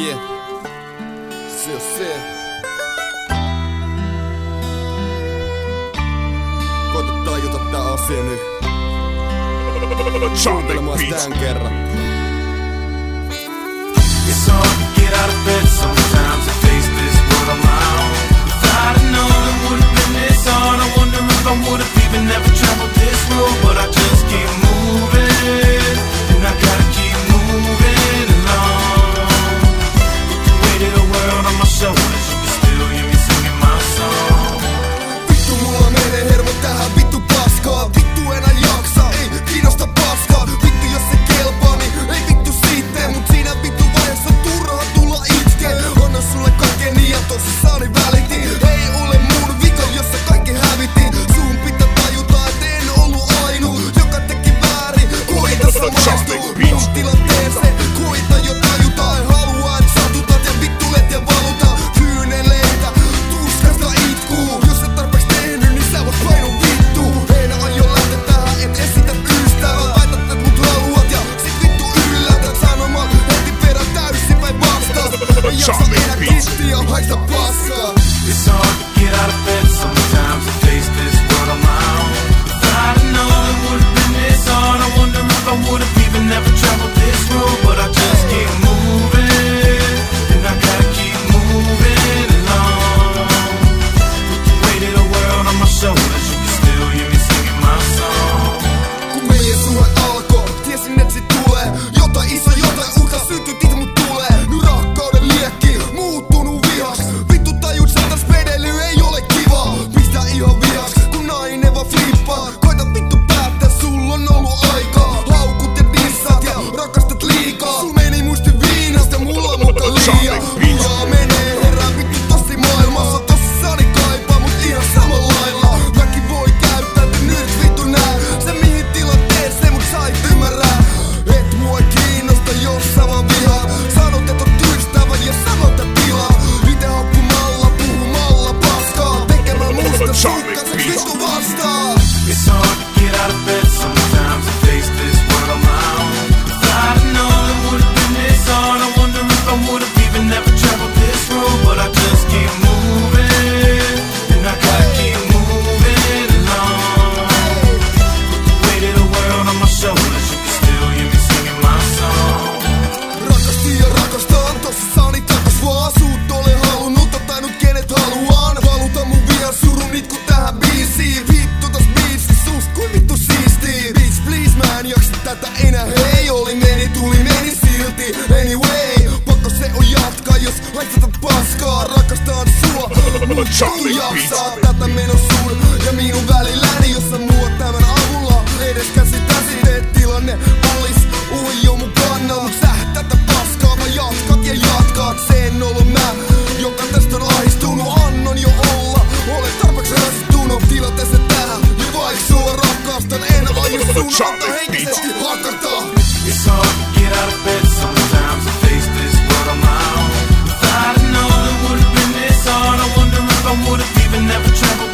Yeah, se on se. Koita tajuta tää asia nyt. Kuuntelemaan tän kerran. It's hard to get out of bed sometimes and face this world on my own. If I'd have known it would've been this hard, I wonder if I would've even never traveled this road. But I just keep moving, and I gotta keep moving along. With the weight of the world on my shoulders, you can still hear me singing my song. Vittu mulla menee hermo tähän vittu paskaa. Vittu enää jaksa, ei kiinnosta paskaa. Vittu jos se kelpaa, niin ei vittu siitä. Mut siinä vittu vaiheessa on turha tulla itkee. Anna sulle kaiken niin ja tosissaan välitin. Ei ole mun vika, jos sä kaikki hävitin. Sun pitää tajuta, et en ollut ainu, joka teki väärin. Koita samaistuu mun tilanteeseen. Koita jo tajuta, en halua et satutat ja vittulet ja valuta. Kyyneleitä, tuskasta itkuu. Jos et tarpeeksi tehnyt, niin sä voit painua vittuun. En aio lähteä tähän, et esitä ystävää. Väität, et mut haluat ja sit vittu yllätät sanomaan heti perään täysinpäin vastaan. Ei jaksa enää kittiä, haista paskaa. It's hard to get out of bed sometimes and face this world on my own. If I'd have known it would've been this hard, I wonder if I would've even never traveled this road. But I just keep moving, and I gotta keep moving along. With the weight of the world on my shoulders, you can still hear me singing my song. Kun meidän suhe alkoi, tiesin et sit tulee. Jotain iso, jotain uutta sytytit mut tulee. Nyt rakkauden liekki, muuttunut vihaks. Vittu tajut saatas vedely ei ole kiva. Pistä ihan vihaks, kun nainen vaan flippaa. Koita vittu päättää, sulla on ollut aikaa. Haukut ja dissat ja rakastat liikaa. Sul meni muisti viinasta, mulla muka liian. Mulla menee herää vittu tossi maailmassa. Tossissani kaipaa mut ihan samalla lailla. Mäkin voi käyttäytyä nyt vittu nää. Se mihin tilanteeseen mut sait ymmärrää. Et mua ei kiinnosta jos sä vaan vihaa. Sanot et on tyhstävä ja sanot et tilaa. Ite happumalla, puhumalla paskaa. Tekemällä musta sukkaset vittu vastaan. It's hard to get out of bed sometimes and face this world on my own. If I'd have known it would've been this hard, I wonder if I would've even never traveled this road. But I just keep moving, and I gotta keep moving along. With the weight of the world on my shoulders, you can still hear me singing my song. Rakastin ja rakastan, tosissani takas vaan. Suut olen halunnut, ottanut kenet haluan. Valuta mun vihan surun itku tähän biisiin. Vittu tos biisi, suust kuin vittu siistii. Bitch please mä en jaksa tätä enää, hei. Oli meni, tuli meni silti. Anyway, pakko se on jatkaa, jos haistat paskaa. Rakastan sua, mut tu jaksaa. Tätä meno sun ja minun välilläni, jos sä muut tämän avulla edes käsitäsi. Teet tilanne olis jo mun kannalla. Mut sä tätä paskaa vaan jatkat ja jatkat. Se en ollut mä, joka tästä on ahistunut. Annon jo olla, olen tarpeeksi rasittunut tilanteeseen tähän. Ja vaik sua rakastan, en aio sun antaa henkisesti hakata. It's hard to get out of bed sometimes and face this world on my own. If I'd have known it would've been this hard, I wonder if I would've even never traveled